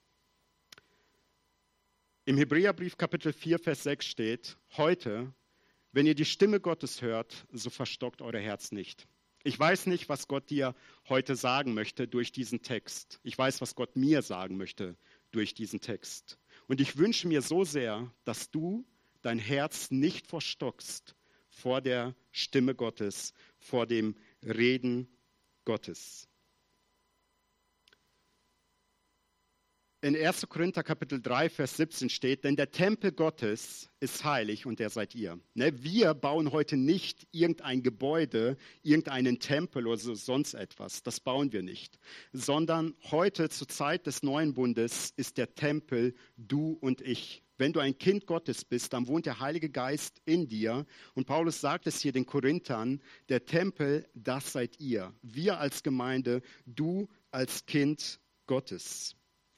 S1: Im Hebräerbrief Kapitel vier, Vers sechs steht, heute, wenn ihr die Stimme Gottes hört, so verstockt eure Herz nicht. Ich weiß nicht, was Gott dir heute sagen möchte durch diesen Text. Ich weiß, was Gott mir sagen möchte durch diesen Text. Und ich wünsche mir so sehr, dass du dein Herz nicht verstockst vor der Stimme Gottes, vor dem Reden Gottes. In erster Korinther Kapitel drei, Vers siebzehn steht, denn der Tempel Gottes ist heilig und der seid ihr. Ne, wir bauen heute nicht irgendein Gebäude, irgendeinen Tempel oder so, sonst etwas. Das bauen wir nicht. Sondern heute zur Zeit des neuen Bundes ist der Tempel du und ich. Wenn du ein Kind Gottes bist, dann wohnt der Heilige Geist in dir. Und Paulus sagt es hier den Korinthern, der Tempel, das seid ihr. Wir als Gemeinde, du als Kind Gottes.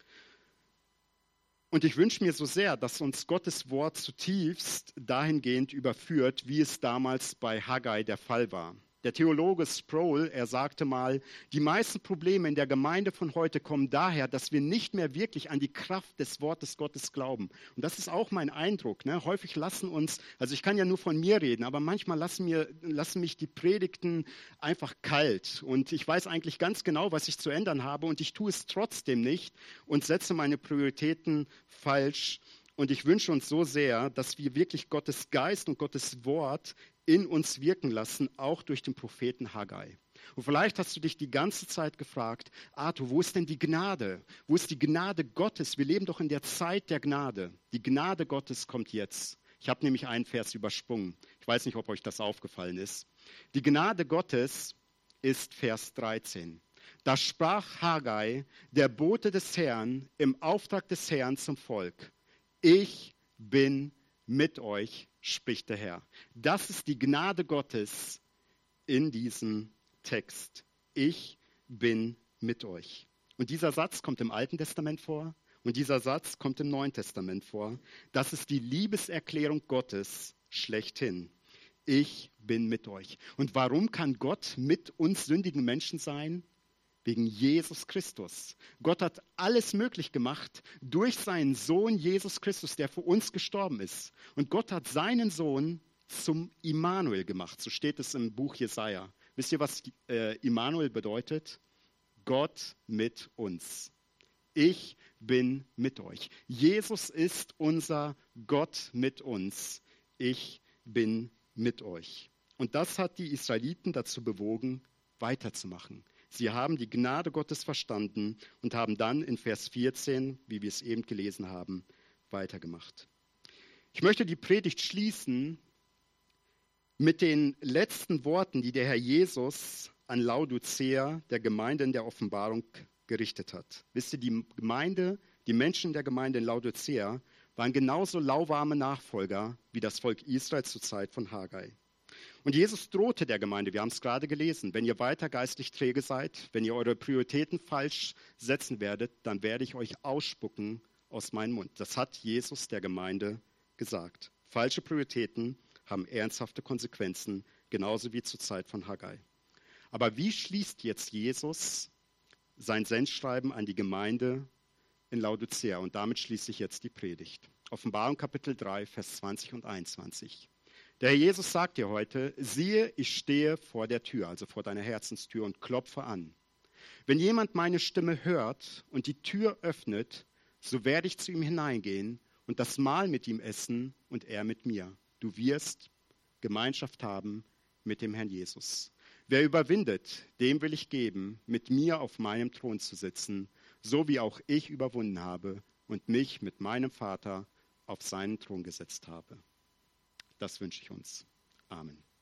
S1: Und ich wünsche mir so sehr, dass uns Gottes Wort zutiefst dahingehend überführt, wie es damals bei Haggai der Fall war. Der Theologe Sproul, er sagte mal, die meisten Probleme in der Gemeinde von heute kommen daher, dass wir nicht mehr wirklich an die Kraft des Wortes Gottes glauben. Und das ist auch mein Eindruck. Ne? Häufig lassen uns, also ich kann ja nur von mir reden, aber manchmal lassen, mir, lassen mich die Predigten einfach kalt. Und ich weiß eigentlich ganz genau, was ich zu ändern habe und ich tue es trotzdem nicht und setze meine Prioritäten falsch. Und ich wünsche uns so sehr, dass wir wirklich Gottes Geist und Gottes Wort in uns wirken lassen, auch durch den Propheten Haggai. Und vielleicht hast du dich die ganze Zeit gefragt, Arthur, wo ist denn die Gnade? Wo ist die Gnade Gottes? Wir leben doch in der Zeit der Gnade. Die Gnade Gottes kommt jetzt. Ich habe nämlich einen Vers übersprungen. Ich weiß nicht, ob euch das aufgefallen ist. Die Gnade Gottes ist Vers dreizehn. Da sprach Haggai, der Bote des Herrn, im Auftrag des Herrn zum Volk. Ich bin mit euch, spricht der Herr. Das ist die Gnade Gottes in diesem Text. Ich bin mit euch. Und dieser Satz kommt im Alten Testament vor und dieser Satz kommt im Neuen Testament vor. Das ist die Liebeserklärung Gottes schlechthin. Ich bin mit euch. Und warum kann Gott mit uns sündigen Menschen sein? Wegen Jesus Christus. Gott hat alles möglich gemacht durch seinen Sohn Jesus Christus, der für uns gestorben ist. Und Gott hat seinen Sohn zum Immanuel gemacht. So steht es im Buch Jesaja. Wisst ihr, was äh, Immanuel bedeutet? Gott mit uns. Ich bin mit euch. Jesus ist unser Gott mit uns. Ich bin mit euch. Und das hat die Israeliten dazu bewogen, weiterzumachen. Sie haben die Gnade Gottes verstanden und haben dann in Vers vierzehn, wie wir es eben gelesen haben, weitergemacht. Ich möchte die Predigt schließen mit den letzten Worten, die der Herr Jesus an Laodicea, der Gemeinde in der Offenbarung, gerichtet hat. Wisst ihr, die Gemeinde, die Menschen der Gemeinde in Laodicea waren genauso lauwarme Nachfolger wie das Volk Israel zur Zeit von Haggai. Und Jesus drohte der Gemeinde, wir haben es gerade gelesen, wenn ihr weiter geistlich träge seid, wenn ihr eure Prioritäten falsch setzen werdet, dann werde ich euch ausspucken aus meinem Mund. Das hat Jesus der Gemeinde gesagt. Falsche Prioritäten haben ernsthafte Konsequenzen, genauso wie zur Zeit von Haggai. Aber wie schließt jetzt Jesus sein Sendschreiben an die Gemeinde in Laodicea? Und damit schließe ich jetzt die Predigt. Offenbarung Kapitel drei, Vers zwanzig und einundzwanzig. Der Herr Jesus sagt dir heute, siehe, ich stehe vor der Tür, also vor deiner Herzenstür und klopfe an. Wenn jemand meine Stimme hört und die Tür öffnet, so werde ich zu ihm hineingehen und das Mahl mit ihm essen und er mit mir. Du wirst Gemeinschaft haben mit dem Herrn Jesus. Wer überwindet, dem will ich geben, mit mir auf meinem Thron zu sitzen, so wie auch ich überwunden habe und mich mit meinem Vater auf seinen Thron gesetzt habe. Das wünsche ich uns. Amen.